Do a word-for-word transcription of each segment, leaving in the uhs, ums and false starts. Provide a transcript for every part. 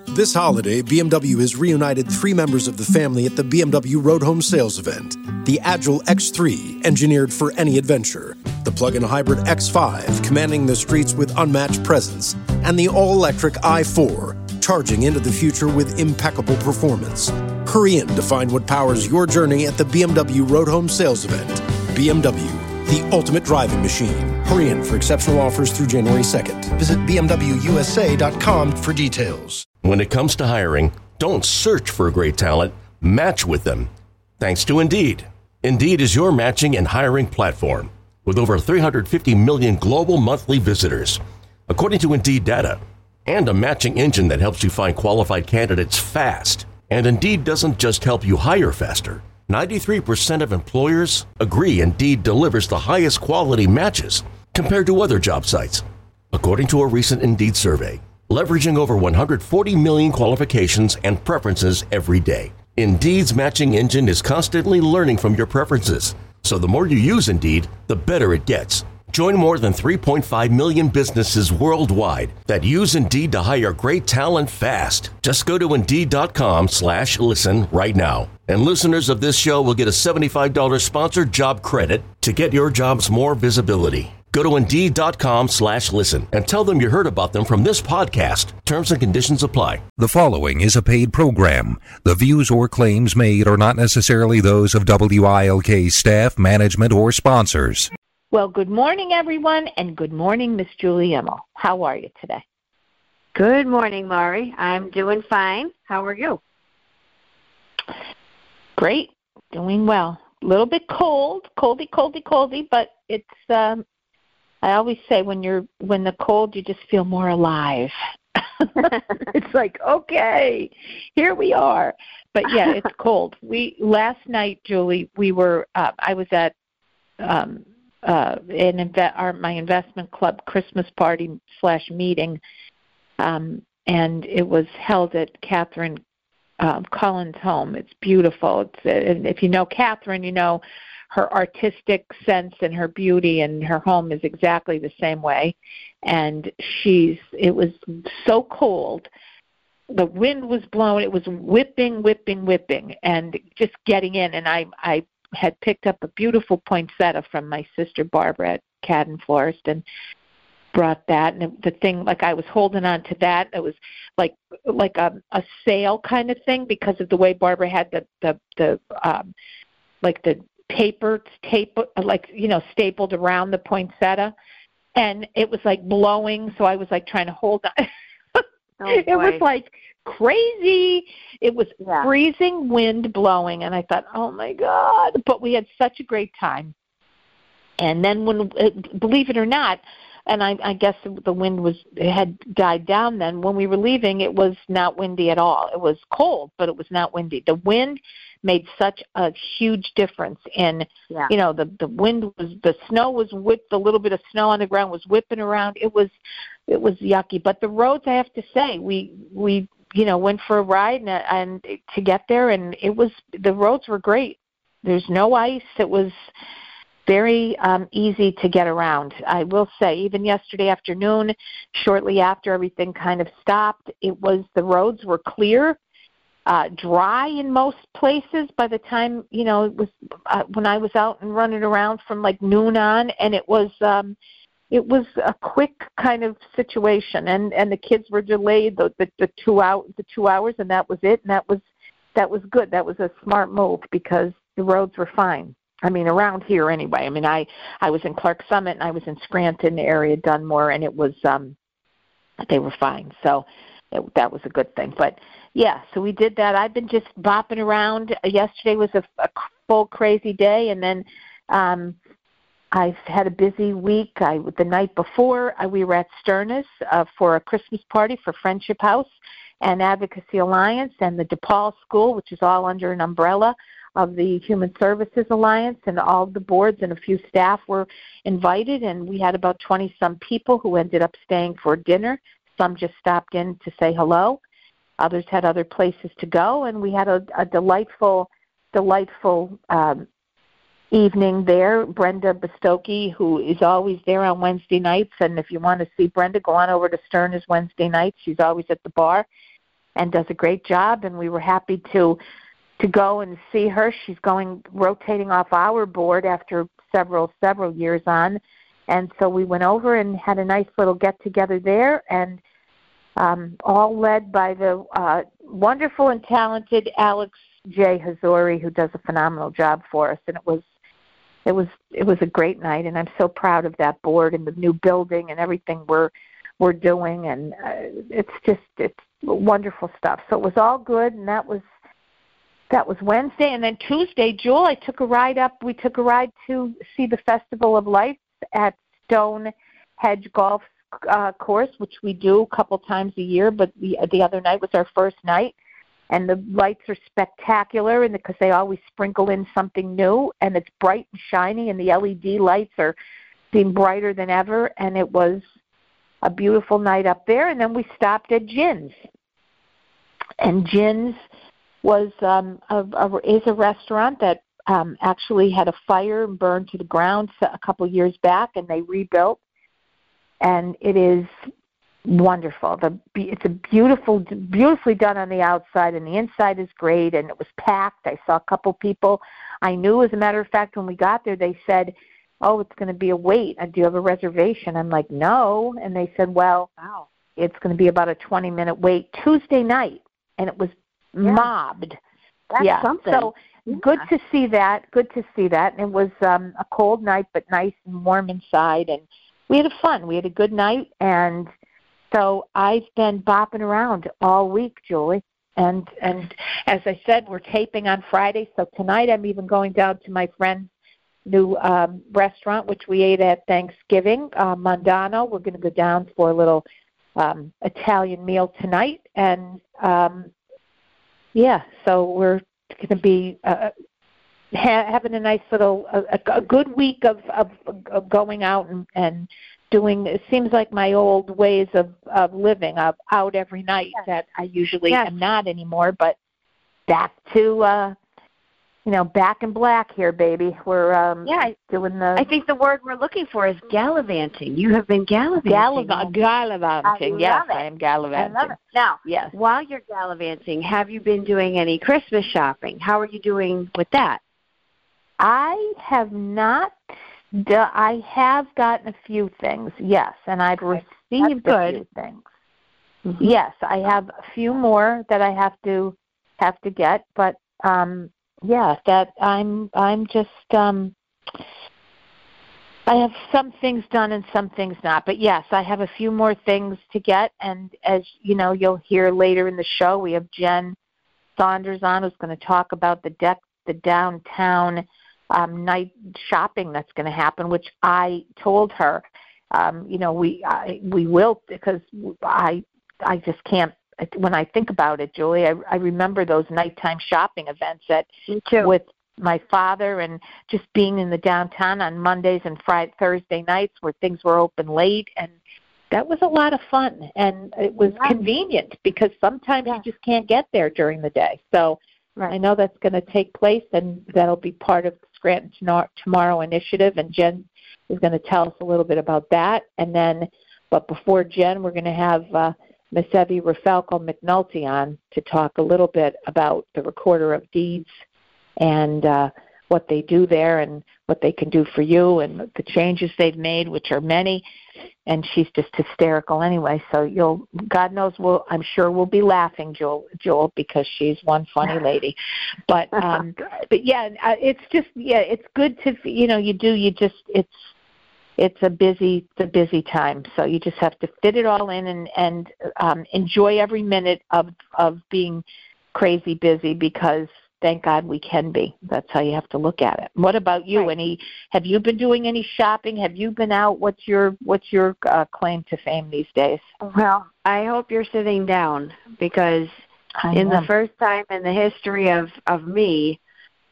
This holiday, B M W has reunited three members of the family at the B M W Road Home Sales event. The Agile X three, engineered for any adventure. The plug-in hybrid X five, commanding the streets with unmatched presence. And the all-electric i four, charging into the future with impeccable performance. Hurry in to find what powers your journey at the B M W Road Home Sales event. B M W, the ultimate driving machine. Hurry in for exceptional offers through January second. Visit b m w u s a dot com for details. When it comes to hiring, don't search for great talent, match with them. Thanks to Indeed. Indeed is your matching and hiring platform with over three hundred fifty million global monthly visitors, according to Indeed data, and a matching engine that helps you find qualified candidates fast. And Indeed doesn't just help you hire faster. ninety-three percent of employers agree Indeed delivers the highest quality matches compared to other job sites, according to a recent Indeed survey. Leveraging over one hundred forty million qualifications and preferences every day. Indeed's matching engine is constantly learning from your preferences, so the more you use Indeed, the better it gets. Join more than three point five million businesses worldwide that use Indeed to hire great talent fast. Just go to Indeed.com slash listen right now. And listeners of this show will get a seventy-five dollars sponsored job credit to get your jobs more visibility. Go to Indeed.com slash listen and tell them you heard about them from this podcast. Terms and conditions apply. The following is a paid program. The views or claims made are not necessarily those of W I L K staff, management, or sponsors. Well, good morning, everyone, and good morning, Miss Julie Immel. How are you today? Good morning, Laurie. I'm doing fine. How are you? Great. Doing well. A little bit cold, coldy, coldy, coldy, but it's, um, I always say when you're, when the cold, you just feel more alive. It's like, okay, here we are. But yeah, it's cold. We, last night, Julie, we were, uh, I was at, um, uh, an inve- our, my investment club Christmas party slash meeting, um, and it was held at Catherine um, Cullen's home. It's beautiful. It's, and if you know Catherine, you know her artistic sense and her beauty, and her home is exactly the same way. And she's, it was so cold. The wind was blowing. It was whipping, whipping, whipping, and just getting in. And I, I had picked up a beautiful poinsettia from my sister Barbara at Cadden Florist and brought that. And the thing, like I was holding on to that. It was like like a, a sail kind of thing because of the way Barbara had the the the um, like the paper tape, like you know, stapled around the poinsettia, and it was like blowing. So I was like trying to hold on. Oh, it was like crazy. It was yeah. freezing wind blowing, and I thought, oh, my God. But we had such a great time. And then when, believe it or not, and I, I guess the wind was it had died down then, when we were leaving, it was not windy at all. It was cold, but it was not windy. The wind made such a huge difference in, yeah. you know, the, the wind was, the snow was whipped, the little bit of snow on the ground was whipping around. It was, it was yucky. But the roads, I have to say, we, we, you know, went for a ride and, and to get there, and it was, the roads were great. There's no ice. It was very um, easy to get around. I will say, even yesterday afternoon, shortly after everything kind of stopped, it was, the roads were clear. Uh, dry in most places by the time, you know, it was uh, when I was out and running around from like noon on, and it was um, it was a quick kind of situation, and, and the kids were delayed the, the, the two out the two hours, and that was it, and that was that was good. That was a smart move because the roads were fine. I mean, around here anyway. I mean, I, I was in Clark Summit and I was in Scranton area, Dunmore, and it was um, they were fine. So it, that was a good thing, but. Yeah, so we did that. I've been just bopping around. Yesterday was a, a full crazy day, and then um, I've had a busy week. I the night before, I, we were at Sternis uh, for a Christmas party for Friendship House and Advocacy Alliance and the DePaul School, which is all under an umbrella of the Human Services Alliance, and all the boards and a few staff were invited, and we had about twenty-some people who ended up staying for dinner. Some just stopped in to say hello. Others had other places to go, and we had a, a delightful, delightful um, evening there. Brenda Bastocki, who is always there on Wednesday nights, and if you want to see Brenda, go on over to Sterner's Wednesday nights. She's always at the bar. and does a great job, and we were happy to to go and see her. She's going rotating off our board after several several years on, and so we went over and had a nice little get together there, and um, all led by the uh, wonderful and talented Alex J. Hazori, who does a phenomenal job for us, and it was it was it was a great night, and I'm so proud of that board and the new building and everything we're we're doing, and uh, it's just it's wonderful stuff. So it was all good, and that was. That was Wednesday, and then Tuesday, Jewel, I took a ride up. We took a ride to see the Festival of Lights at Stone Hedge Golf uh, Course, which we do a couple times a year, but the, the other night was our first night, and the lights are spectacular and because they always sprinkle in something new, and it's bright and shiny, and the L E D lights are seem brighter than ever, and it was a beautiful night up there. And then we stopped at Gin's, and Gin's was um, a, a, is a restaurant that um, actually had a fire and burned to the ground a couple years back, and they rebuilt, and it is wonderful. The it's a beautiful, beautifully done on the outside, and the inside is great, and it was packed. I saw a couple people I knew. As a matter of fact, when we got there, they said, "Oh, it's going to be a wait. Do you have a reservation?" I'm like, "No," and they said, "Well, wow, it's going to be about a twenty-minute wait Tuesday night," and it was yeah. mobbed. That's yeah. something. So yeah. good to see that. Good to see that. And it was um, a cold night, but nice and warm inside. And we had a fun. We had a good night. And so I've been bopping around all week, Julie. And and as I said, we're taping on Friday. So tonight I'm even going down to my friend's new um, restaurant, which we ate at Thanksgiving, uh, Mondano. We're going to go down for a little um, Italian meal tonight. And um Yeah, so we're going to be uh, ha- having a nice little, a, a good week of, of, of going out and, and doing, it seems like my old ways of, of living, of out every night yes. that I usually yes. am not anymore, but back to, uh, you know, back in black here, baby. We're um, yeah, doing the... I think the word we're looking for is gallivanting. You have been gallivanting. Galliv- gallivanting, I yes, it. I am gallivanting. I love it. Now, yes. while you're gallivanting, have you been doing any Christmas shopping? How are you doing with that? I have not. D- I have gotten a few things, yes, and I've received a few things. Mm-hmm. Yes, I have a few more that I have to have to get, but um, yeah, that I'm I'm just um, I have some things done and some things not. But yes, I have a few more things to get, and as you know, you'll hear later in the show, we have Jen Saunders on who's going to talk about the deck, the downtown um, night shopping that's going to happen, which I told her, um, you know, we I, we will because I I just can't. When I think about it, Julie, I, I remember those nighttime shopping events that with my father and just being in the downtown on Mondays and Friday, Thursday nights where things were open late, and that was a lot of fun, and it was yeah. convenient because sometimes yeah. you just can't get there during the day. So right. I know that's going to take place, and that'll be part of the Scranton Tomorrow Initiative, and Jen is going to tell us a little bit about that. And then, but before Jen, we're going to have uh, Miss Evie Rafalco McNulty on to talk a little bit about the Recorder of Deeds and uh, what they do there and what they can do for you and the changes they've made, which are many. And she's just hysterical anyway. So you'll, God knows, we'll, I'm sure we'll be laughing, Joel, Joel, because she's one funny lady. But um, but yeah, it's just yeah, it's good to you know you do you just it's. It's a busy, it's a busy time, so you just have to fit it all in and and um, enjoy every minute of of being crazy busy because thank God we can be. That's how you have to look at it. What about you? Right. Any? Have you been doing any shopping? Have you been out? What's your What's your uh, claim to fame these days? Well, I hope you're sitting down because I in am. the first time in the history of of me,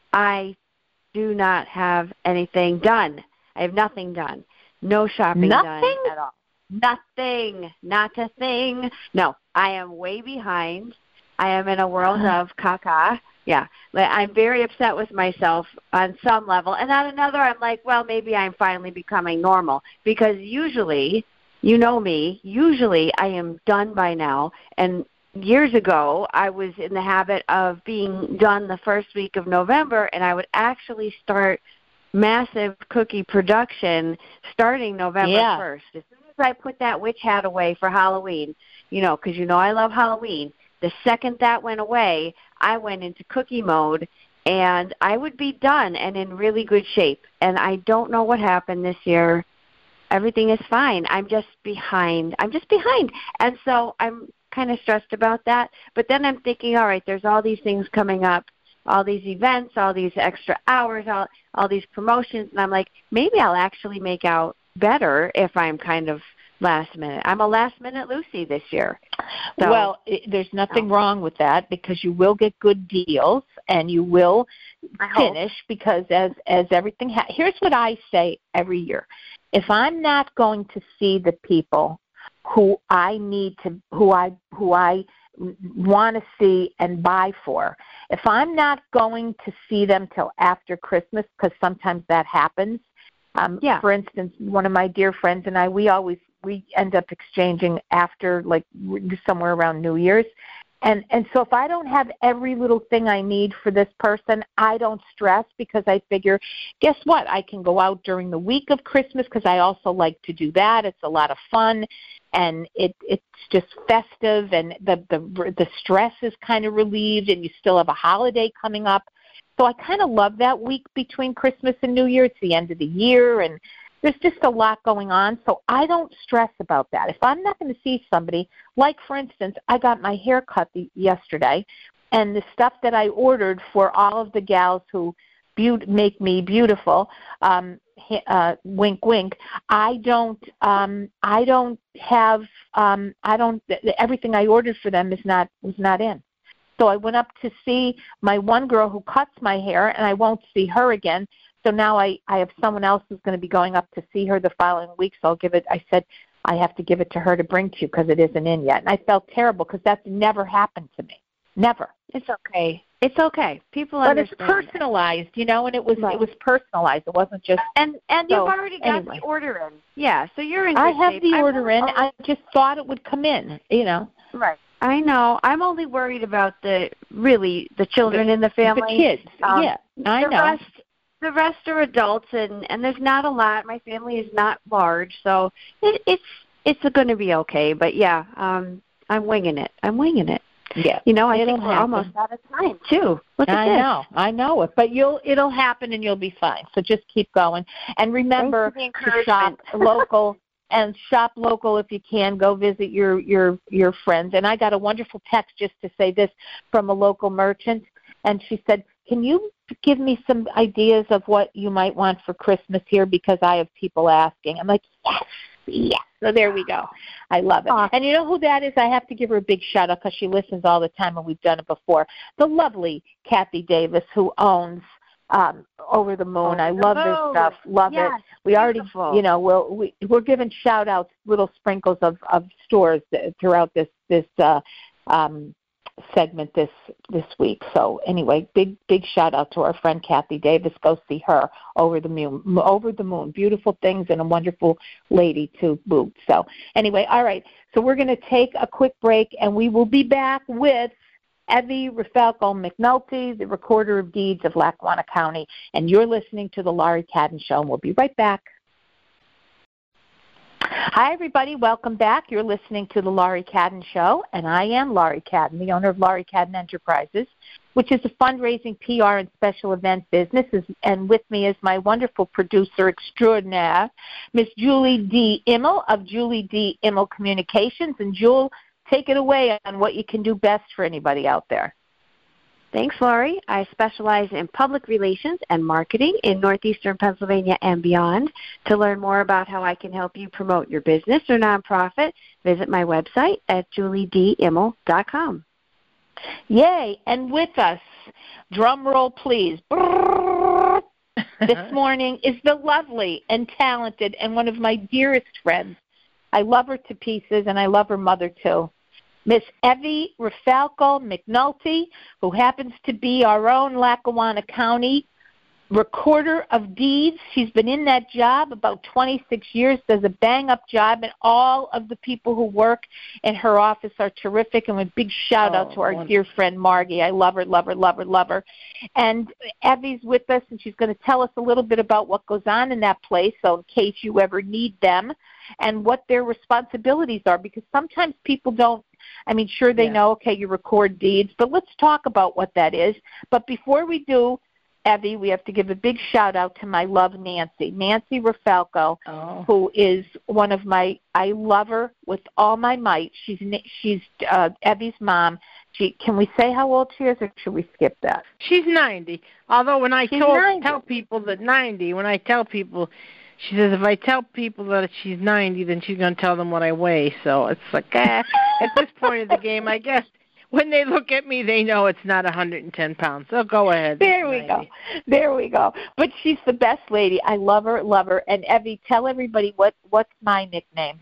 I do not have anything done. I have nothing done. No shopping Nothing? done at all. Nothing. Not a thing. No, I am way behind. I am in a world of caca. Yeah. I'm very upset with myself on some level. And on another, I'm like, well, maybe I'm finally becoming normal. Because usually, you know me, usually I am done by now. And years ago, I was in the habit of being done the first week of November, and I would actually start massive cookie production starting November yeah. first. As soon as I put that witch hat away for Halloween, you know, because you know I love Halloween, the second that went away, I went into cookie mode, and I would be done and in really good shape. And I don't know what happened this year. Everything is fine. I'm just behind. I'm just behind. And so I'm kind of stressed about that. But then I'm thinking, all right, there's all these things coming up, all these events, all these extra hours, all, all these promotions. And I'm like, maybe I'll actually make out better if I'm kind of last minute. I'm a last minute Lucy this year. So, well, it, there's nothing no. wrong with that, because you will get good deals and you will finish, because as as everything ha- here's what I say every year. If I'm not going to see the people who I need to who I who I want to see and buy for, if I'm not going to see them till after Christmas, because sometimes that happens. Um, yeah. For instance, one of my dear friends and I, we always we end up exchanging after, like, somewhere around New Year's. And and so if I don't have every little thing I need for this person, I don't stress, because I figure, guess what? I can go out during the week of Christmas, because I also like to do that. It's a lot of fun, and it it's just festive, and the the the stress is kind of relieved, and you still have a holiday coming up. So I kind of love that week between Christmas and New Year. It's the end of the year, and there's just a lot going on, so I don't stress about that. If I'm not going to see somebody, like, for instance, I got my hair cut the, yesterday, and the stuff that I ordered for all of the gals who be- make me beautiful, um, uh, wink, wink, I don't, um, I don't have, um, I don't, everything I ordered for them is not, is not in. So I went up to see my one girl who cuts my hair, and I won't see her again. So now I, I have someone else who's going to be going up to see her the following week. So I'll give it, I said, I have to give it to her to bring to you, because it isn't in yet. And I felt terrible, because that's never happened to me. Never. It's okay. It's okay. People but understand. But it's personalized, you know, and it was right. it was personalized. It wasn't just. And and so, you've already got anyway. the order in. Yeah, so you're in good I have shape. the I'm order in. only, I just thought it would come in, you know. Right. I know. I'm only worried about the, really, the children the, in the family. The kids, um, yeah. I the know. Rest, the rest are adults, and, and there's not a lot. My family is not large, so it, it's it's going to be okay. But, yeah, um, I'm winging it. I'm winging it. Yeah. You know, I it'll think we're happen. almost out of time, too. Look at I this. know. I know it. But you'll it'll happen, and you'll be fine. So just keep going. And remember to shop local. And shop local if you can. Go visit your, your, your friends. And I got a wonderful text just to say this from a local merchant. And she said, can you give me some ideas of what you might want for Christmas here, because I have people asking. I'm like, yes, yes. So there we go. I love it. Awesome. And you know who that is? I have to give her a big shout-out, because she listens all the time, and we've done it before. The lovely Kathy Davis, who owns Um, Over the Moon. Over I the love moon. this stuff. Love yes, it. We beautiful. already, you know, we'll, we we're giving shout outs, little sprinkles of, of stores throughout this this uh, um, segment this this week. So anyway, big big shout out to our friend Kathy Davis. Go see her. Over the Moon. Over the Moon. Beautiful things, and a wonderful lady to boot. So anyway, all right. So we're going to take a quick break, and we will be back with Evie Rafalco McNulty, the Recorder of Deeds of Lackawanna County, and you're listening to The Laurie Cadden Show, and we'll be right back. Hi, everybody. Welcome back. You're listening to The Laurie Cadden Show, and I am Laurie Cadden, the owner of Laurie Cadden Enterprises, which is a fundraising, P R, and special event business, and with me is my wonderful producer extraordinaire, Miss Julie D. Immel of Julie D. Immel Communications. And, Jewel, take it away on what you can do best for anybody out there. Thanks, Laurie. I specialize in public relations and marketing in northeastern Pennsylvania and beyond. To learn more about how I can help you promote your business or nonprofit, visit my website at julie d immel dot com. Yay! And with us, drum roll please, this morning is the lovely and talented and one of my dearest friends. I love her to pieces, and I love her mother too. Miss Evie Rafalco McNulty, who happens to be our own Lackawanna County recorder of deeds. She's been in that job about twenty-six years, does a bang-up job, and all of the people who work in her office are terrific. And a big shout-out oh, to our wonderful. dear friend Margie. I love her, love her, love her, love her. And Evie's with us, and she's going to tell us a little bit about what goes on in that place, so in case you ever need them, and what their responsibilities are, because sometimes people don't, I mean, sure, they yeah. know, okay, you record deeds, but let's talk about what that is. But before we do, Evie, we have to give a big shout-out to my love, Nancy. Nancy Rafalco, oh. who is one of my, I love her with all my might. She's she's uh, Evie's mom. She, can we say how old she is, or should we skip that? She's ninety. Although when I she's told, ninety. tell people that ninety, when I tell people, she says if I tell people that she's ninety, then she's going to tell them what I weigh. So it's like, eh, at this point of the game, I guess, when they look at me, they know it's not one hundred ten pounds. So go ahead. There we go. There we go. But she's the best lady. I love her, love her. And Evie, tell everybody what what's my nickname.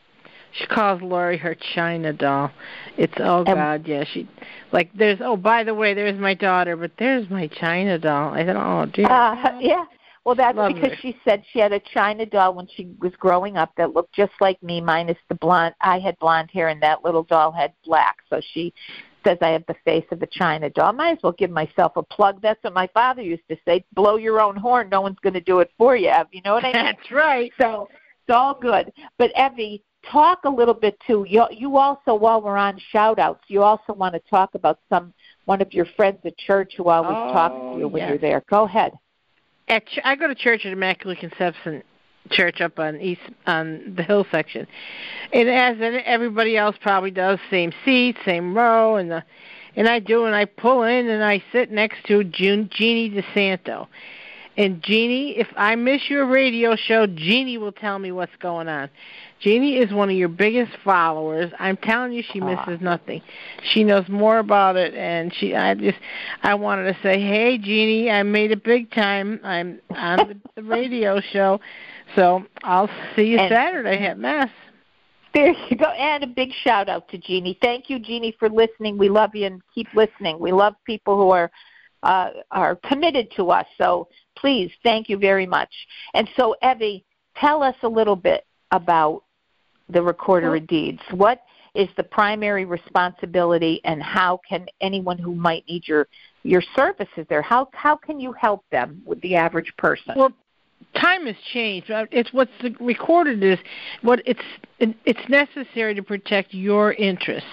She calls Lori her China doll. It's, oh, um, God, yeah. She, like, there's, oh, by the way, there's my daughter, but there's my China doll. I said, oh, dear. Uh, yeah. Well, that's Love because her. she said she had a China doll when she was growing up that looked just like me, minus the blonde. I had blonde hair, and that little doll had black. So she says I have the face of a China doll. Might as well give myself a plug. That's what my father used to say. Blow your own horn. No one's going to do it for you, Ev. You know what I mean? That's right. So it's all good. But, Evie, talk a little bit, too. You, you also, while we're on shout-outs, you also want to talk about some one of your friends at church who always oh, talks to you when yes. you're there. Go ahead. At ch- I go to church at Immaculate Conception Church up on East on the hill section, and as everybody else probably does, same seat, same row, and the, and I do, and I pull in and I sit next to June, Jeannie DeSanto. And Jeannie, if I miss your radio show, Jeannie will tell me what's going on. Jeannie is one of your biggest followers. I'm telling you, she misses nothing. She knows more about it, and she. I just, I wanted to say, hey, Jeannie, I made it big time. I'm on the, the radio show, so I'll see you and Saturday at Mass. There you go, and a big shout out to Jeannie. Thank you, Jeannie, for listening. We love you, and keep listening. We love people who are uh, are committed to us. So please, thank you very much. And so, Evie, tell us a little bit about the Recorder of Deeds. What is the primary responsibility, and how can anyone who might need your your services there, how how can you help them with the average person? Well, time has changed. It's what's recorded is what it's it's necessary to protect your interests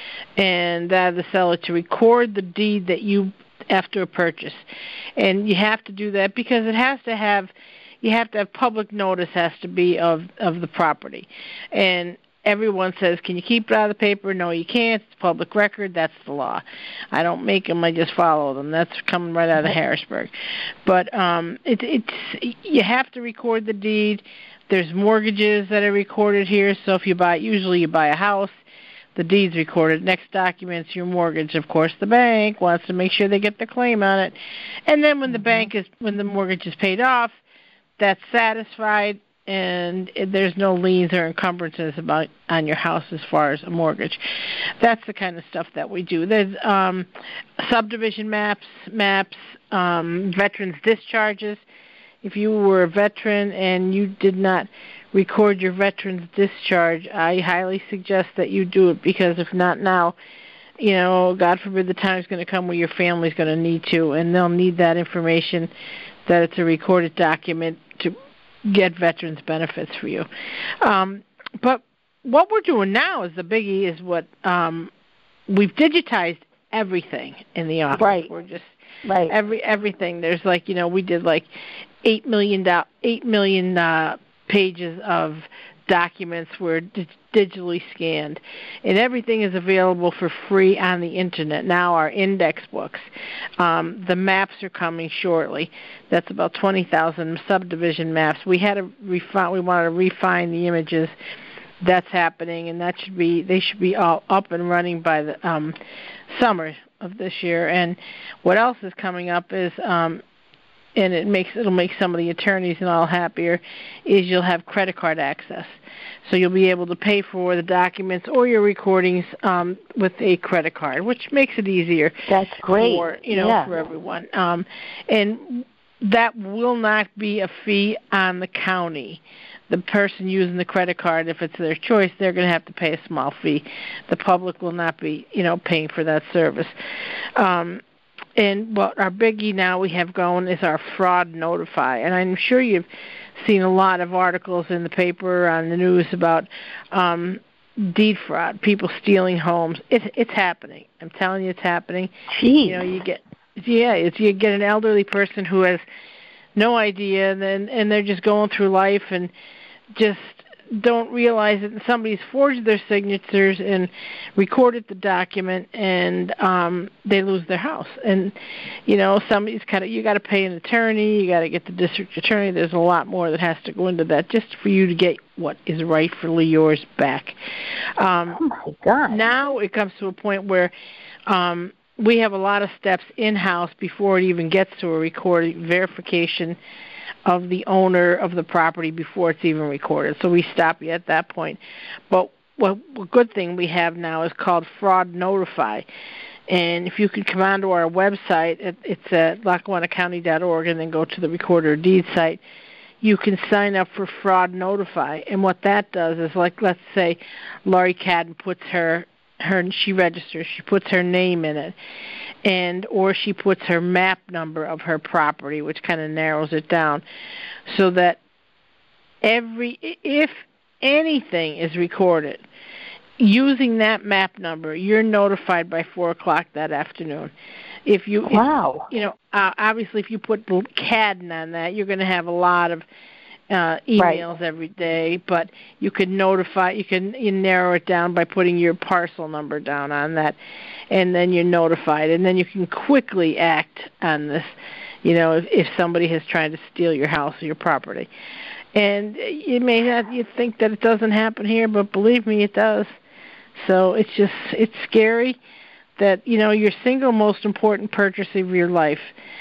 and that of the seller, to record the deed that you after a purchase, and you have to do that because it has to have. You have to have public notice has to be of, of the property. And everyone says, can you keep it out of the paper? No, you can't. It's public record. That's the law. I don't make them. I just follow them. That's coming right out of Harrisburg. But um, it, it's you have to record the deed. There's mortgages that are recorded here. So if you buy, usually you buy a house, the deed's recorded. Next document's your mortgage. Of course, the bank wants to make sure they get the claim on it. And then when the bank is, when the mortgage is paid off, that's satisfied, and there's no liens or encumbrances about on your house as far as a mortgage. That's the kind of stuff that we do. There's um, subdivision maps, maps, um, veterans discharges. If you were a veteran and you did not record your veterans discharge, I highly suggest that you do it, because if not now, you know, God forbid the time is going to come where your family's going to need to, and they'll need that information, that it's a recorded document to get veterans benefits for you. Um, but what we're doing now is the biggie is what um, we've digitized everything in the office. Right. We're just right. every everything. There's like, you know, we did like eight million do- eight million uh, pages of documents were di- digitally scanned, and everything is available for free on the internet now. Our index books, um, the maps are coming shortly. That's about twenty thousand subdivision maps. We had to refine. We wanted to refine the images. That's happening, and that should be. They should be all up and running by the um, summer of this year. And what else is coming up is. Um, and it makes it'll make some of the attorneys and all happier, is you'll have credit card access. So you'll be able to pay for the documents or your recordings um, with a credit card, which makes it easier. That's great. For, you know, yeah. for everyone. Um, and that will not be a fee on the county. The person using the credit card, if it's their choice, they're going to have to pay a small fee. The public will not be, you know, paying for that service. Um, and what our biggie now we have going is our Fraud Notify. And I'm sure you've seen a lot of articles in the paper, on the news about um, deed fraud, people stealing homes. It's it's happening. I'm telling you, it's happening. Jeez. You know, you get yeah, it's you get an elderly person who has no idea, and then and they're just going through life and just don't realize that somebody's forged their signatures and recorded the document, and um, they lose their house. And you know, somebody's kind of you got to pay an attorney, you got to get the district attorney. There's a lot more that has to go into that just for you to get what is rightfully yours back. Um, oh my God! Now it comes to a point where um, we have a lot of steps in-house before it even gets to a recorded verification of the owner of the property before it's even recorded. So we stop you at that point. But what a good thing we have now is called Fraud Notify. And if you could come onto our website, it's at lackawanna county dot org, and then go to the Recorder of Deeds site, you can sign up for Fraud Notify. And what that does is, like, let's say Laurie Cadden puts her, her she registers, she puts her name in it, and or she puts her map number of her property, which kind of narrows it down, so that every if anything is recorded using that map number, you're notified by four o'clock that afternoon. If you wow, if, you know, uh, obviously, if you put Cadden on that, you're going to have a lot of uh, emails right. every day. But you can notify, you can you narrow it down by putting your parcel number down on that, and then you're notified, and then you can quickly act on this. You know, if, if somebody has tried to steal your house or your property, and you may not you think that it doesn't happen here, but believe me, it does. So it's just it's scary that, you know, your single most important purchase of your life,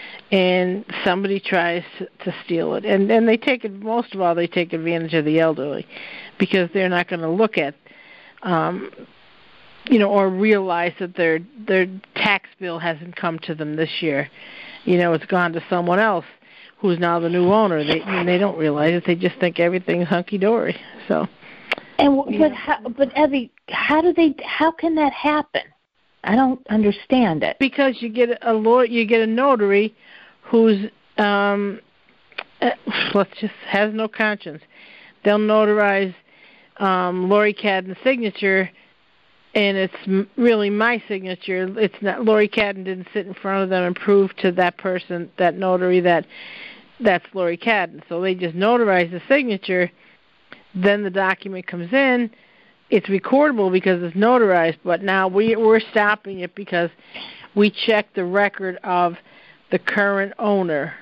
and somebody tries to, to steal it. And and they take it, most of all, they take advantage of the elderly, because they're not going to look at, um, you know, or realize that their their tax bill hasn't come to them this year. You know, it's gone to someone else who's now the new owner. They and they don't realize it. They just think everything's hunky dory. So. And but how, but Evie, how do they? How can that happen? I don't understand it. Because you get a lawyer, you get a notary who's um, uh, let's just has no conscience. They'll notarize um, Laurie Cadden's signature, and it's m- really my signature. It's not Laurie Cadden didn't sit in front of them and prove to that person, that notary, that that's Laurie Cadden. So they just notarize the signature. Then the document comes in. It's recordable because it's notarized, but now we, we're stopping it because we check the record of the current owner.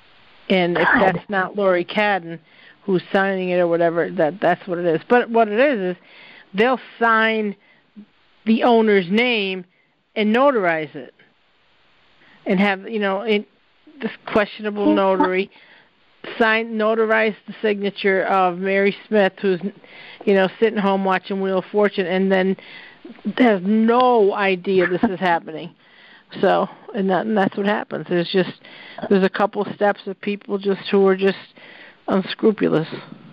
And if that's not Laurie Cadden who's signing it or whatever, that that's what it is. But what it is is they'll sign the owner's name and notarize it and have, you know, in, this questionable notary sign, notarize the signature of Mary Smith, who's, you know, sitting home watching Wheel of Fortune, and then has no idea this is happening. So, and, that, and that's what happens. There's just, there's a couple of steps of people just who are just unscrupulous.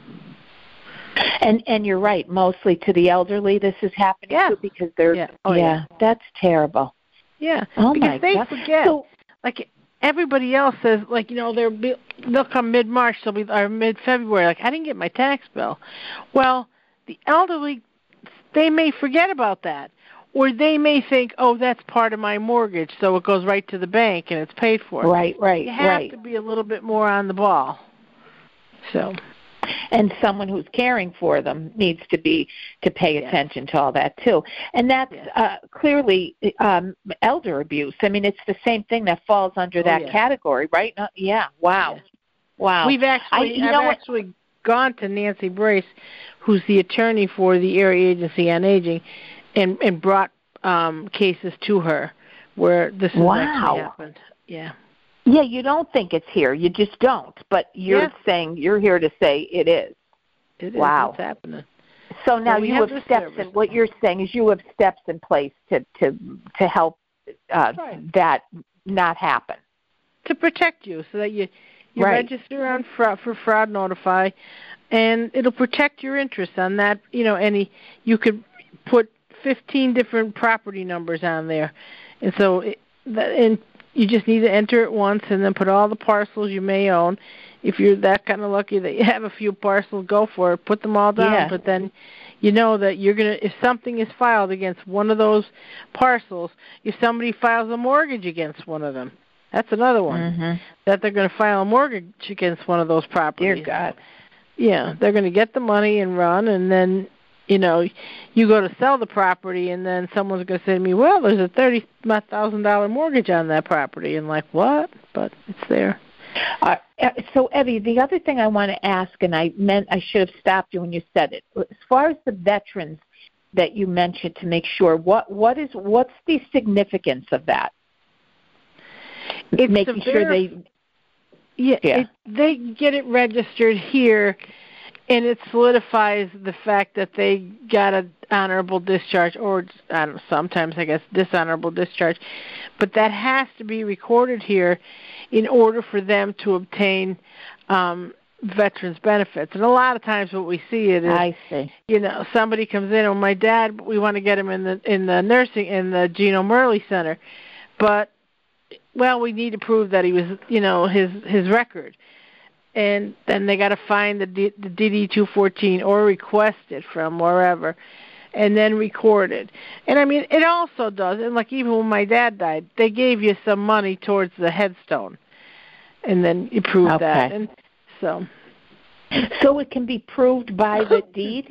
And and you're right. Mostly to the elderly, this is happening yeah. to because they're yeah, oh, yeah, yeah. that's terrible. Yeah, oh because my they God. forget. So, like everybody else says, like, you know, they'll be, they'll come mid March, they'll be or mid February. Like, I didn't get my tax bill. Well, the elderly, they may forget about that, or they may think, oh, that's part of my mortgage, so it goes right to the bank and it's paid for. Right, right, you have right. to be a little bit more on the ball. So. And someone who's caring for them needs to be to pay yes. attention to all that too. And that's yes. uh, clearly um, elder abuse. I mean, it's the same thing that falls under oh, that yeah. category, right? No, yeah. Wow. Yes. Wow. We've actually, I, I've actually gone to Nancy Brace, who's the attorney for the Area Agency on Aging, and and brought um, cases to her where this has wow. actually happened. Yeah. Yeah, you don't think it's here. You just don't. But you're yeah. saying, you're here to say it is. It is. Wow. It's happening. So now well, you have have steps, and what you're saying is you have steps in place to to to help uh, right. that not happen. To protect you, so that you You right. register on fraud, for Fraud Notify, and it'll protect your interest on that. You know, any you could put fifteen different property numbers on there, and so it, that, and you just need to enter it once, and then put all the parcels you may own. If you're that kind of lucky that you have a few parcels, go for it. Put them all down, yeah. but then you know that you're gonna. If something is filed against one of those parcels, if somebody files a mortgage against one of them, that's another one mm-hmm. that they're going to file a mortgage against one of those properties. Dear God. Yeah, they're going to get the money and run, and then, you know, you go to sell the property, and then someone's going to say to me, well, there's a thirty thousand dollars mortgage on that property. And like, what? But it's there. Uh, so, Evie, the other thing I want to ask, and I meant I should have stopped you when you said it, as far as the veterans that you mentioned to make sure, what what is what's the significance of that? It's making verif- sure they yeah, yeah. It, they get it registered here, and it solidifies the fact that they got an honorable discharge, or I don't know, sometimes I guess dishonorable discharge, but that has to be recorded here in order for them to obtain um, veterans benefits. And a lot of times what we see it is, I see. you know, somebody comes in, oh, my dad, we want to get him in the in the nursing in the Gino Murley Center, but well, we need to prove that he was, you know, his his record. And then they got to find the, D, the D D two fourteen or request it from wherever, and then record it. And, I mean, it also does, and like even when my dad died, they gave you some money towards the headstone, and then you prove okay. that. And so so it can be proved by the deed?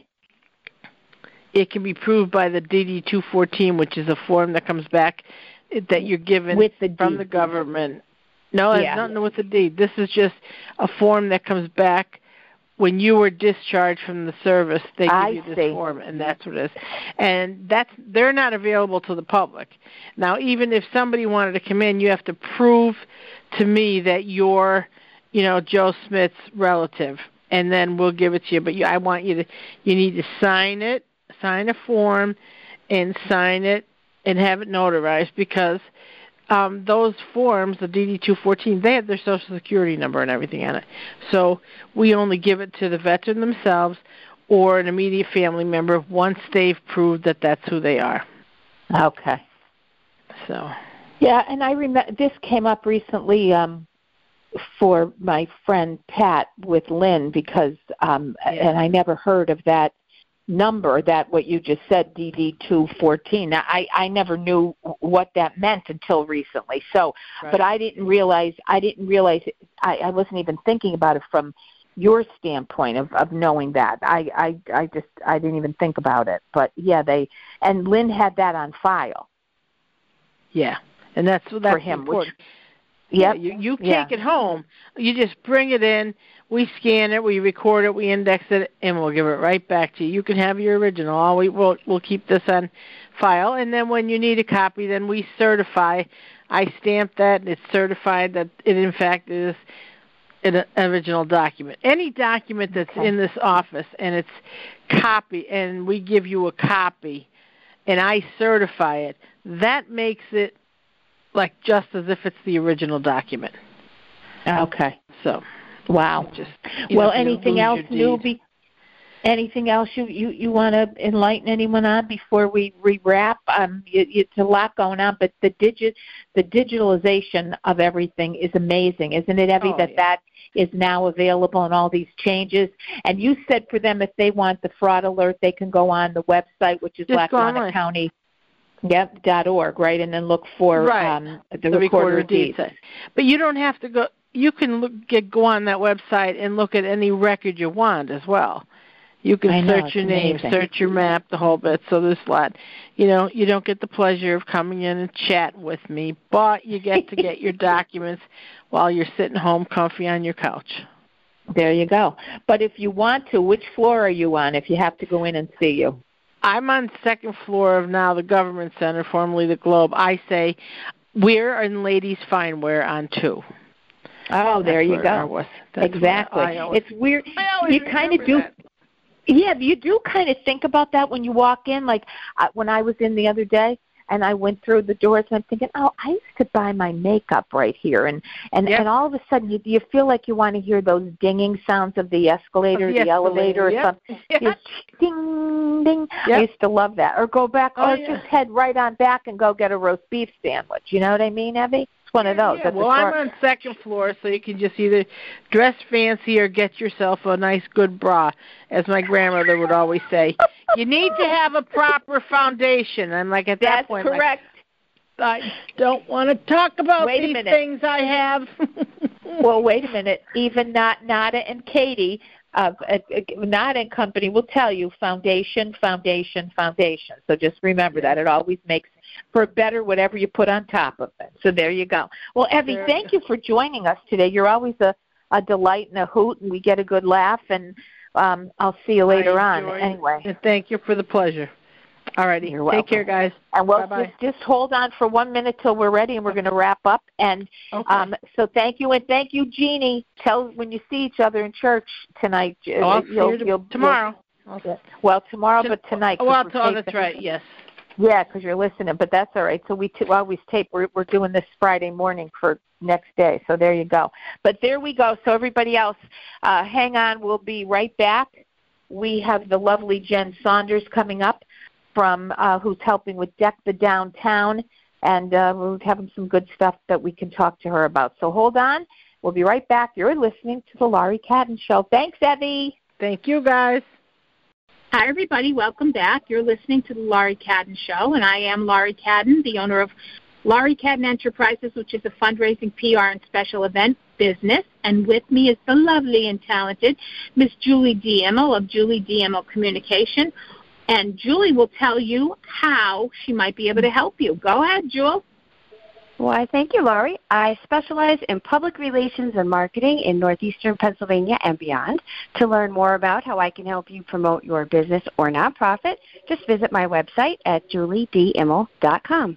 It can be proved by the D D two fourteen, which is a form that comes back that you're given with the from deed. the government. No, it yeah. has nothing to do with the deed. This is just a form that comes back when you were discharged from the service. They give I you this see. form, and that's what it is. And that's they're not available to the public. Now, even if somebody wanted to come in, you have to prove to me that you're, you know, Joe Smith's relative, and then we'll give it to you. But you, I want you to, you need to sign it, sign a form, and sign it, and have it notarized, because um, those forms, the D D two fourteen, they have their Social Security number and everything on it. So we only give it to the veteran themselves or an immediate family member once they've proved that that's who they are. Okay. So. Yeah, and I remember this came up recently um, for my friend Pat with Lynn, because, um, Yeah. and I never heard of that number, that what you just said, D D two fourteen. Now, I, I never knew what that meant until recently. So, Right. but I didn't realize, I didn't realize, I, I wasn't even thinking about it from your standpoint of, of knowing that. I, I, I just, I didn't even think about it. But yeah, they, and Lynn had that on file. Yeah, and that's that's for him, important. Which, Yeah, yep. you, you take yeah. it home. You just bring it in. We scan it. We record it. We index it, and we'll give it right back to you. You can have your original. All we we'll we'll keep this on file, and then when you need a copy, then we certify. I stamp that, and it's certified that it in fact is an original document. Any document that's Okay. in this office and it's copy, and we give you a copy, and I certify it, that makes it like just as if it's the original document. Okay. So, Wow. just you Well, know, if you anything lose else your new? deed. Be, anything else you, you, you want to enlighten anyone on before we, we wrap? Um, you, it's a lot going on, but the digit, the digitalization of everything is amazing, isn't it, Evie? Oh, that yeah. that is now available and all these changes. And you said for them, if they want the fraud alert, they can go on the website, which is Just go Lackawanna online. County. Yep, dot org, right, and then look for Right. um, the, the recorder recorder of of deeds. deeds. site. But you don't have to go. You can look, get go on that website and look at any record you want as well. You can I know, search it's your name, amazing. search your map, the whole bit. So there's a lot. You know, you don't get the pleasure of coming in and chat with me, but you get to get your documents while you're sitting home comfy on your couch. There you go. But if you want to, which floor are you on if you have to go in and see you? I'm on second floor of now the Government Center, formerly the Globe. I say we're in Ladies Fine Wear on two. Oh, there That's you where I go. was. That's Exactly. where I always, It's weird. I always You kind of remember do. that. Yeah, you do kind of think about that when you walk in. Like uh, when I was in the other day, and I went through the doors, and I'm thinking, oh, I used to buy my makeup right here. And, and, yep. and all of a sudden, you, you feel like you want to hear those dinging sounds of the escalator, of the, the elevator, yep. or something. Yep. Ding, ding. Yep. I used to love that. Or go back, oh, or yeah. just head right on back and go get a roast beef sandwich. You know what I mean, Evie? It's one of those. Yeah, well, I'm on second floor, so you can just either dress fancy or get yourself a nice, good bra, as my grandmother would always say. You need to have a proper foundation. I'm like, at that That's point, correct. Like, I don't want to talk about wait these a things I have. Well, wait a minute. Even not Nada and Katie, uh, uh, Nada and Company will tell you foundation, foundation, foundation. So just remember that. It always makes for better whatever you put on top of it. So there you go. Well, Evie, there thank you for joining us today. You're always a, a delight and a hoot, and we get a good laugh. And um, I'll see you later on. Anyway. And thank you for the pleasure. All righty. You're welcome. Take care, guys. And we'll Bye-bye. just, just hold on for one minute till we're ready, and we're going to wrap up. And okay. um, so thank you, and thank you, Jeannie. Tell when you see each other in church tonight. Oh, I'll you'll, see you you'll, tomorrow. You'll, well, tomorrow, To, but tonight. Oh, well, oh, that's right, yes. Yeah, because you're listening, but that's all right. So we t- always tape. We're, we're doing this Friday morning for next day, so there you go. But there we go. So everybody else, uh, hang on. We'll be right back. We have the lovely Jen Saunders coming up from uh, who's helping with Deck the Downtown, and uh, we're having some good stuff that we can talk to her about. So hold on. We'll be right back. You're listening to the Laurie Cadden Show. Thanks, Evie. Thank you, guys. Hi, everybody. Welcome back. You're listening to the Laurie Cadden Show, and I am Laurie Cadden, the owner of Laurie Cadden Enterprises, which is a fundraising, P R, and special event business. And with me is the lovely and talented Miss Julie Diemel of Julie Diemel Communication. And Julie will tell you how she might be able to help you. Go ahead, Julie. Why, thank you, Laurie. I specialize in public relations and marketing in northeastern Pennsylvania and beyond. To learn more about how I can help you promote your business or nonprofit, just visit my website at julie d immel dot com.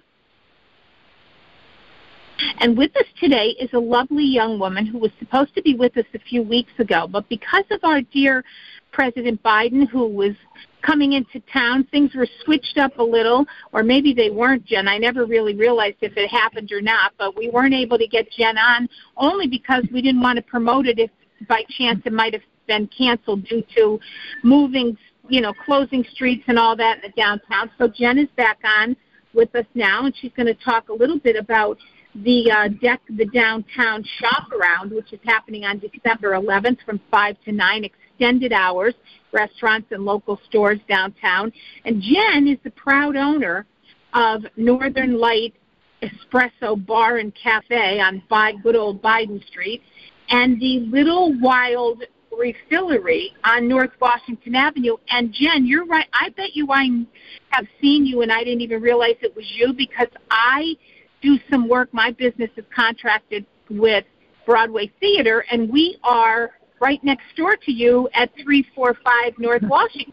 And with us today is a lovely young woman who was supposed to be with us a few weeks ago, but because of our dear President Biden, who was coming into town, things were switched up a little, or maybe they weren't, Jen. I never really realized if it happened or not, but we weren't able to get Jen on only because we didn't want to promote it if by chance it might have been canceled due to moving, you know, closing streets and all that in the downtown. So Jen is back on with us now, and she's going to talk a little bit about the uh, Deck the Downtown Shop Around, which is happening on December eleventh from five to nine, extended hours, restaurants and local stores downtown. And Jen is the proud owner of Northern Light Espresso Bar and Cafe on by good old Biden Street, and the Little Wild Refillery on North Washington Avenue. And Jen, you're right. I bet you I have seen you and I didn't even realize it was you, because I do some work. My business is contracted with Broadway Theater, and we are right next door to you at three forty-five North Washington.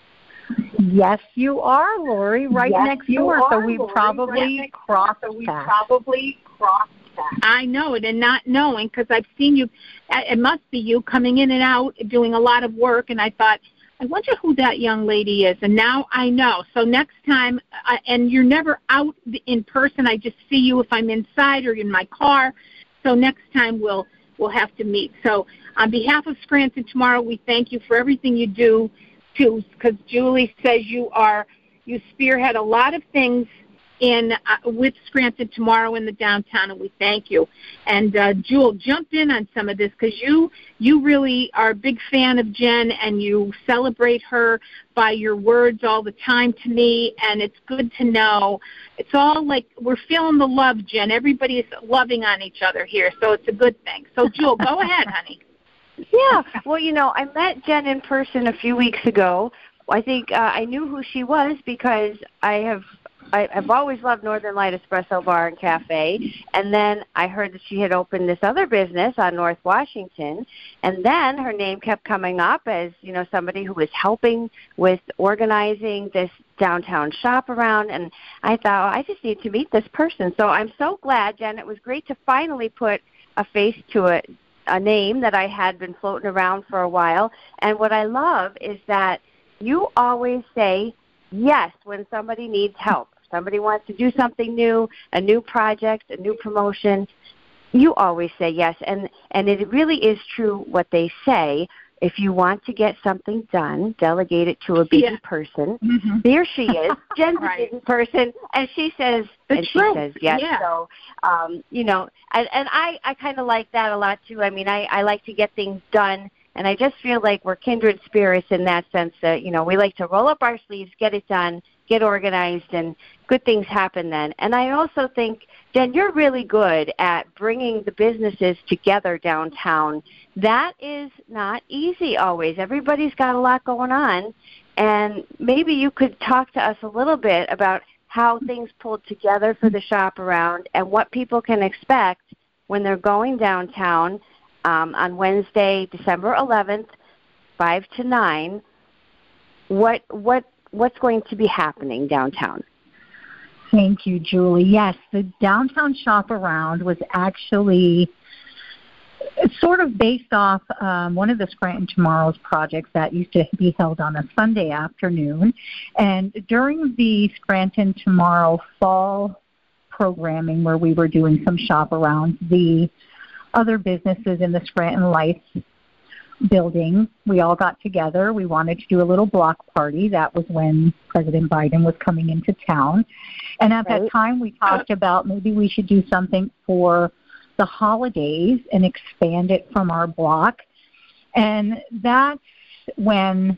Yes, you are, Laurie, right yes, next door. Are, so we Laurie, probably right crossed so we paths. probably crossed paths. I know it, and not knowing, because I've seen you. It must be you coming in and out, doing a lot of work, and I thought, I wonder who that young lady is, and now I know. So next time, uh, and you're never out in person. I just see you if I'm inside or in my car. So next time we'll we'll have to meet. So on behalf of Scranton Tomorrow, we thank you for everything you do, too, because Julie says you are you spearhead a lot of things in uh, with Scranton Tomorrow in the downtown, and we thank you. And uh, Jewel, jump in on some of this, because you you really are a big fan of Jen, and you celebrate her by your words all the time to me, and it's good to know. It's all like we're feeling the love, Jen. Everybody is loving on each other here, so it's a good thing. So, Jewel, go ahead, honey. Yeah, well, you know, I met Jen in person a few weeks ago. I think uh, I knew who she was because I have I, I've always loved Northern Light Espresso Bar and Cafe, and then I heard that she had opened this other business on North Washington, and then her name kept coming up as, you know, somebody who was helping with organizing this downtown shop around, and I thought, oh, I just need to meet this person. So I'm so glad, Jen. It was great to finally put a face to it, a name that I had been floating around for a while, and what I love is that you always say yes when somebody needs help. somebody wants to do something new, a new project, a new promotion, you always say yes. And, and it really is true what they say. If you want to get something done, delegate it to a busy Yeah. person. Mm-hmm. There she is. Jen's Right. a busy person, and she says, The and truth. she says yes. Yeah. So, um, you know, and, and I, I kind of like that a lot too. I mean, I, I like to get things done, and I just feel like we're kindred spirits in that sense that, you know, we like to roll up our sleeves, get it done, get organized, and good things happen then. And I also think, Jen, you're really good at bringing the businesses together downtown. That is not easy always. Everybody's got a lot going on, and maybe you could talk to us a little bit about how things pulled together for the shop around and what people can expect when they're going downtown um, on Wednesday, December eleventh, five to nine. What what what's going to be happening downtown? Thank you, Julie. Yes, the downtown shop around was actually sort of based off um, one of the Scranton Tomorrows projects that used to be held on a Sunday afternoon. And during the Scranton Tomorrow fall programming where we were doing some shop arounds, the other businesses in the Scranton Lights building, we all got together. We wanted to do a little block party. That was when President Biden was coming into town. And at Right. that time, we talked about maybe we should do something for the holidays and expand it from our block. And that's when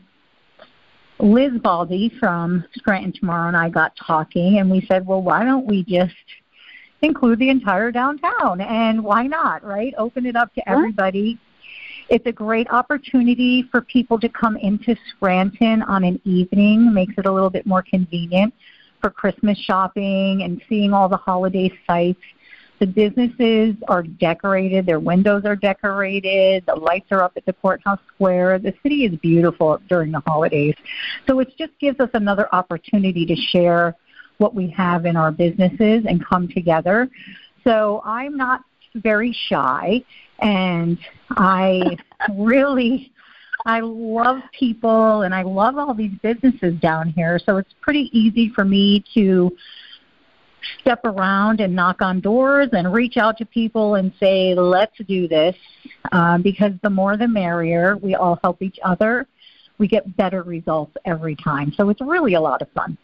Liz Baldy from Scranton Tomorrow and I got talking, and we said, well, why don't we just include the entire downtown? And why not, right? Open it up to everybody. It's a great opportunity for people to come into Scranton on an evening, makes it a little bit more convenient for Christmas shopping and seeing all the holiday sites. The businesses are decorated. Their windows are decorated. The lights are up at the courthouse square. The city is beautiful during the holidays. So it just gives us another opportunity to share what we have in our businesses and come together. So I'm not very shy, and I really, I love people, and I love all these businesses down here. So it's pretty easy for me to step around and knock on doors and reach out to people and say, let's do this, uh, because the more the merrier. We all help each other. We get better results every time. So it's really a lot of fun.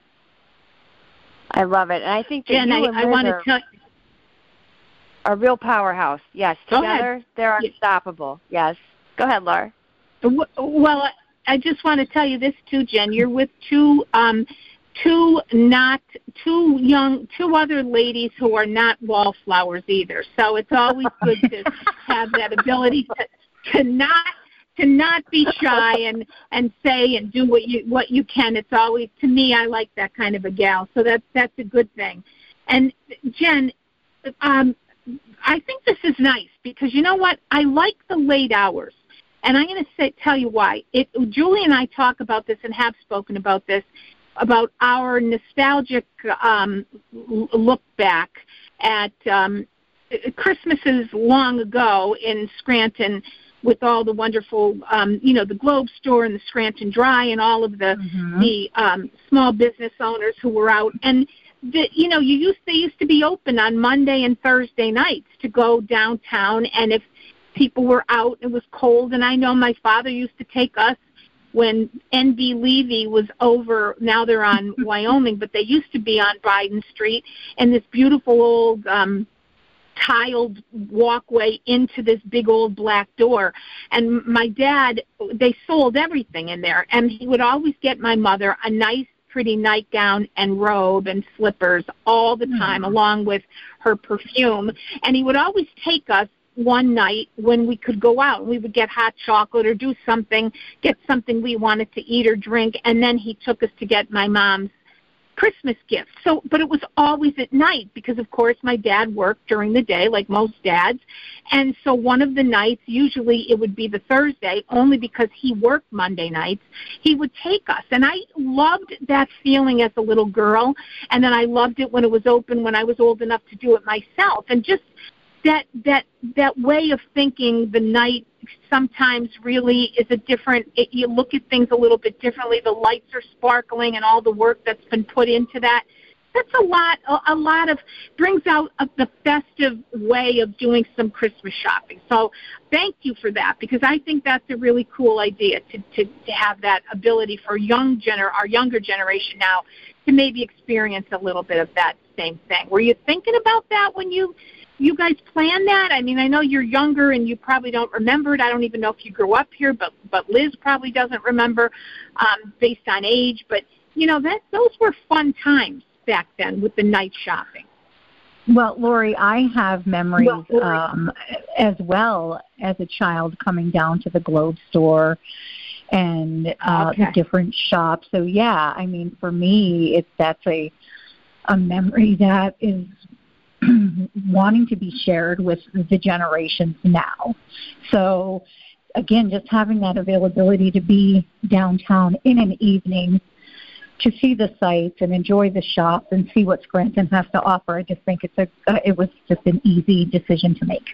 I love it. And I think that Jen, you I, and I Liz want to are tell a real powerhouse. Yes, Go together ahead. they're Yeah. unstoppable. Yes. Go ahead, Laura. Well, I- I just want to tell you this too, Jen. You're with two, um, two not two young, two other ladies who are not wallflowers either. So it's always good to have that ability to, to not to not be shy and and say and do what you what you can. It's always, to me, I like that kind of a gal. So that's that's a good thing. And Jen, um, I think this is nice because you know what? I like the late hours. And I'm going to say, tell you why. It, Julie and I talk about this and have spoken about this, about our nostalgic um, look back at um, Christmases long ago in Scranton with all the wonderful, um, you know, the Globe Store and the Scranton Dry and all of the Mm-hmm. the um, small business owners who were out. And the, you know, you used they used to be open on Monday and Thursday nights to go downtown, and if people were out, it was cold. And I know my father used to take us when N B Levy was over. Now they're on Wyoming, but they used to be on Biden Street, and this beautiful old um, tiled walkway into this big old black door. And my dad, they sold everything in there, and he would always get my mother a nice, pretty nightgown and robe and slippers all the time, mm-hmm. along with her perfume. And he would always take us one night when we could go out. We would get hot chocolate or do something, get something we wanted to eat or drink, and then he took us to get my mom's Christmas gift. So, but it was always at night because, of course, my dad worked during the day like most dads. And so one of the nights, usually it would be the Thursday, only because he worked Monday nights, he would take us. And I loved that feeling as a little girl, and then I loved it when it was open when I was old enough to do it myself. And just that that that way of thinking, the night sometimes really is a different, it, you look at things a little bit differently. The lights are sparkling and all the work that's been put into that. that's a lot, a, a lot of, brings out a, the festive way of doing some Christmas shopping. So thank you for that, because I think that's a really cool idea to, to, to have that ability for young gener- our younger generation now to maybe experience a little bit of that same thing. Were you thinking about that when you you guys planned that? I mean, I know you're younger and you probably don't remember it. I don't even know if you grew up here, but, but Liz probably doesn't remember um, based on age. But, you know, that those were fun times back then with the night shopping. Well, Lori, I have memories well, Lori. um, as well as a child coming down to the Globe store and uh, okay. the different shops. So, yeah, I mean, for me, it's that's a a memory that is wanting to be shared with the generations now. So, again, just having that availability to be downtown in an evening to see the sights and enjoy the shops and see what Scranton has to offer, I just think it's a uh, it was just an easy decision to make.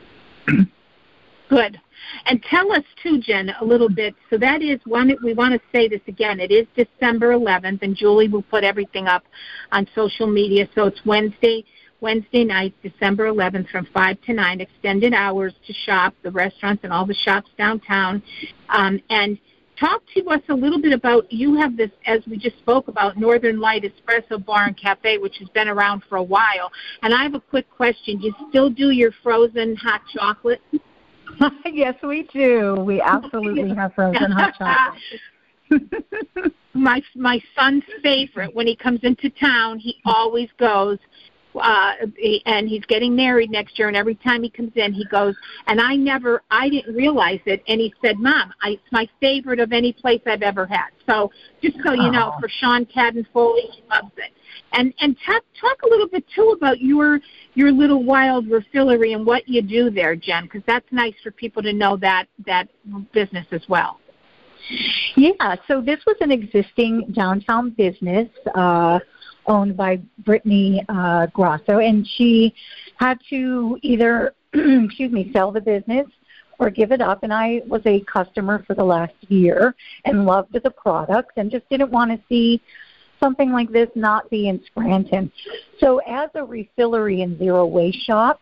Good. And tell us, too, Jen, a little bit. So that is, one. we want to say this again. It is December eleventh, and Julie will put everything up on social media. So it's Wednesday, Wednesday night, December eleventh, from five to nine, extended hours to shop, the restaurants and all the shops downtown. Um, and talk to us a little bit about, you have this, as we just spoke about, Northern Light Espresso Bar and Cafe, which has been around for a while. And I have a quick question. Do you still do your frozen hot chocolate? Yes, we do. We absolutely have frozen hot chocolate. my my son's favorite, when he comes into town, he always goes, uh, and he's getting married next year, and every time he comes in, he goes, and I never, I didn't realize it, and he said, Mom, I, it's my favorite of any place I've ever had. So just so you know, for Sean Cadden Foley, he loves it. And and talk talk a little bit too about your your little wild refillery and what you do there, Jen, because that's nice for people to know that that business as well. Yeah, so this was an existing downtown business uh, owned by Brittany uh, Grasso, and she had to either excuse me sell the business or give it up. And I was a customer for the last year and loved the product and just didn't want to see something like this not be in Scranton. So as a refillery and zero waste shop,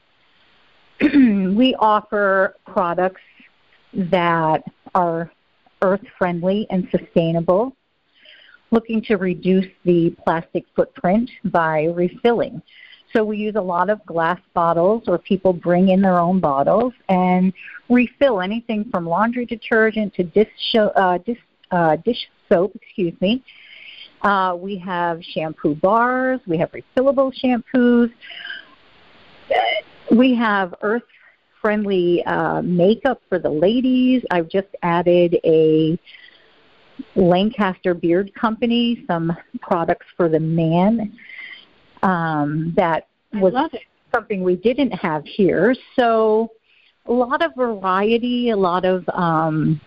we offer products that are earth-friendly and sustainable, looking to reduce the plastic footprint by refilling. So we use a lot of glass bottles, or people bring in their own bottles and refill anything from laundry detergent to dish, uh, dish, uh, dish soap, excuse me. Uh, we have shampoo bars. We have refillable shampoos. We have earth-friendly uh, makeup for the ladies. I've just added a Lancaster Beard Company, some products for the man. Um, that was something we didn't have here. So a lot of variety, a lot of um,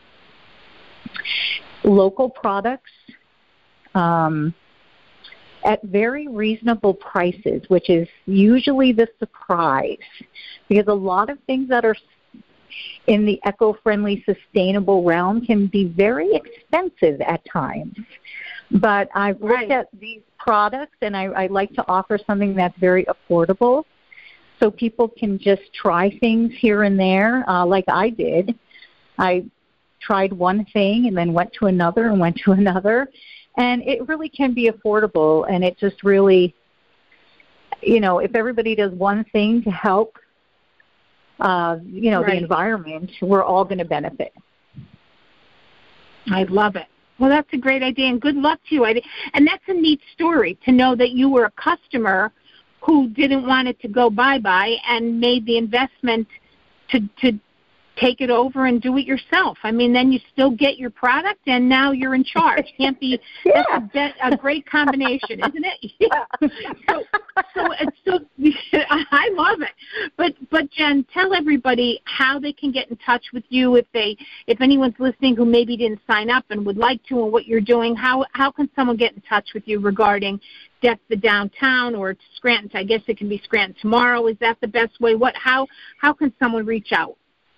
local products. Um, at very reasonable prices, which is usually the surprise, because a lot of things that are in the eco-friendly, sustainable realm can be very expensive at times. But I've looked right. at these products, and I, I like to offer something that's very affordable, so people can just try things here and there, uh, like I did. I tried one thing and then went to another and went to another. And it really can be affordable, and it just really, you know, if everybody does one thing to help, uh, you know, right. the environment, we're all going to benefit. I love it. Well, that's a great idea, and good luck to you. And that's a neat story to know that you were a customer who didn't want it to go bye-bye and made the investment to to take it over and do it yourself. I mean, then you still get your product, and now you're in charge. Can't be yeah. that's a, a great combination, isn't it? Yeah. So, so, so I love it. But, but Jen, tell everybody how they can get in touch with you if they, if anyone's listening who maybe didn't sign up and would like to, and what you're doing. How how can someone get in touch with you regarding Deck the Downtown or Scranton? I guess it can be Scranton Tomorrow. Is that the best way? What? How how can someone reach out?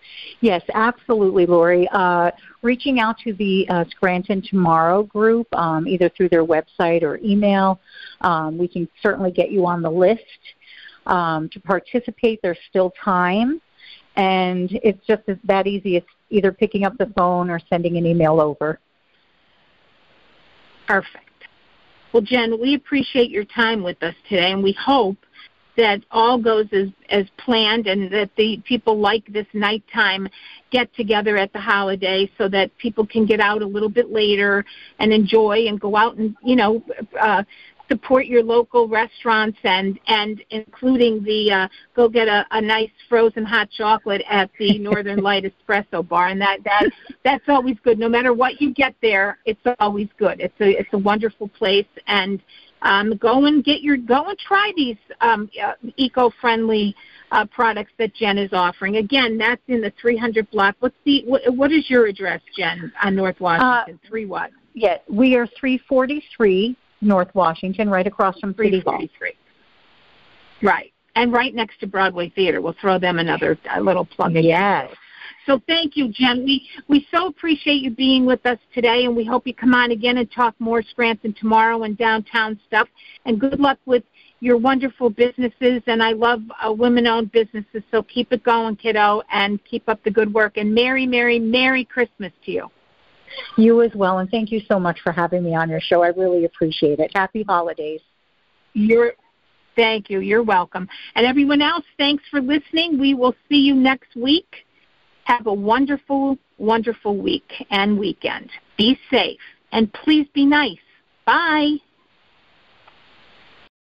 Yes, absolutely, Lori. Uh, reaching out to the uh, Scranton Tomorrow group, um, either through their website or email, um, we can certainly get you on the list. Um, to participate, there's still time, and it's just that easy. It's either picking up the phone or sending an email over. Perfect. Well, Jen, we appreciate your time with us today, and we hope that all goes as, as planned and that the people like this nighttime get together at the holiday so that people can get out a little bit later and enjoy and go out and, you know, uh, support your local restaurants and, and including the uh, go get a, a nice frozen hot chocolate at the Northern Light Espresso Bar. And that, that that's always good. No matter what you get there, it's always good. It's a it's a wonderful place. And um, go and get your go and try these um, uh, eco-friendly uh, products that Jen is offering. Again, that's in the three hundred block. What's the what, what is your address, Jen, on North Washington? Uh, three what? Yes, we are three forty-three North Washington, right across from City Hall. Right, and right next to Broadway Theater. We'll throw them another uh, little plug in. Yes. So thank you, Jen. We, we so appreciate you being with us today, and we hope you come on again and talk more Scranton Tomorrow and downtown stuff. And good luck with your wonderful businesses, and I love uh, women-owned businesses, so keep it going, kiddo, and keep up the good work. And Merry, Merry, Merry Christmas to you. You as well, and thank you so much for having me on your show. I really appreciate it. Happy holidays. You're, thank you. You're welcome. And everyone else, thanks for listening. We will see you next week. Have a wonderful, wonderful week and weekend. Be safe, and please be nice. Bye.